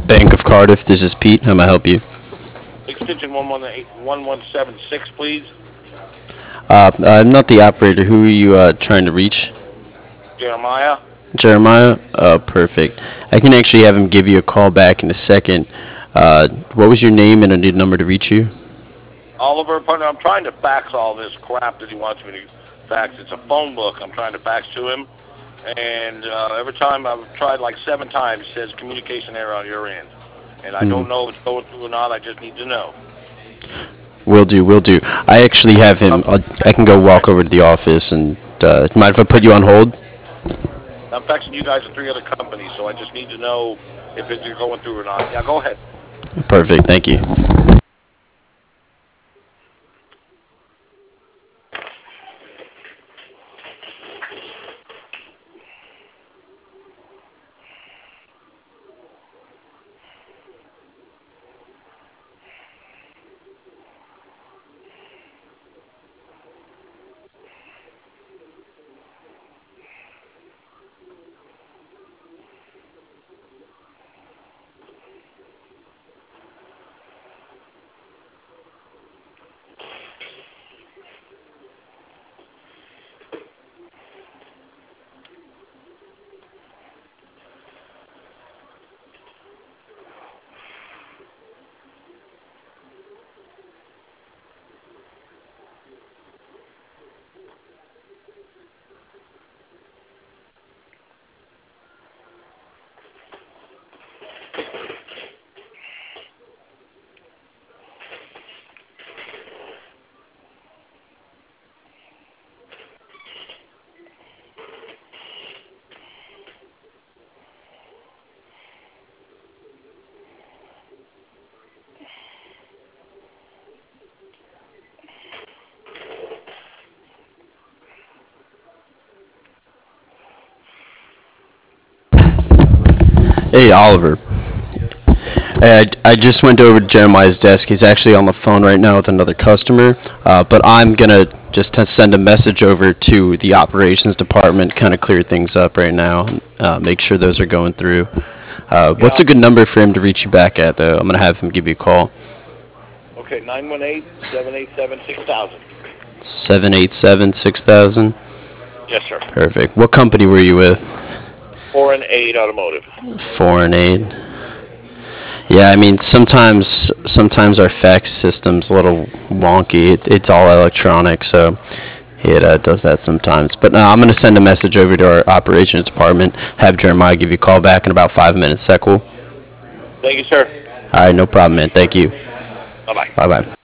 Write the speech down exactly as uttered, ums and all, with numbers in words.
Bank of Cardiff. This is Pete. How may I help you? Extension one one eight one one seven six, please. Uh, I'm not the operator. Who are you uh, trying to reach? Jeremiah. Jeremiah? Oh, perfect. I can actually have him give you a call back in a second. Uh, what was your name and a new number to reach you? Oliver, partner, I'm trying to fax all this crap that he wants me to fax. It's a phone book I'm trying to fax to him. And uh, every time I've tried like seven times, it says communication error on your end. And I Hmm. don't know if it's going through or not. I just need to know. Will do, will do. I actually have him. I'll, I can go walk over to the office and uh, mind if I put you on hold? I'm faxing you guys to three other companies, so I just need to know if it's going through or not. Yeah, go ahead. Perfect, thank you. Hey, Oliver. Hey, I, I just went over to Jeremiah's desk. He's actually on the phone right now with another customer. Uh, but I'm going to just t- send a message over to the operations department, kind of clear things up right now, uh, make sure those are going through. Uh, what's Yeah. a good number for him to reach you back at, though? I'm going to have him give you a call. Okay, nine one eight seven eight seven six thousand. seven eight seven six thousand. Yes, sir. Perfect. What company were you with? four and eight Automotive. Foreign Aid. Yeah, I mean sometimes sometimes our fax system's a little wonky. It, it's all electronic, so it uh, does that sometimes. But no, I'm gonna send a message over to our operations department. Have Jeremiah give you a call back in about five minutes. Is that cool? Thank you, sir. All right, no problem, man. Thank you. Bye-bye. Bye bye.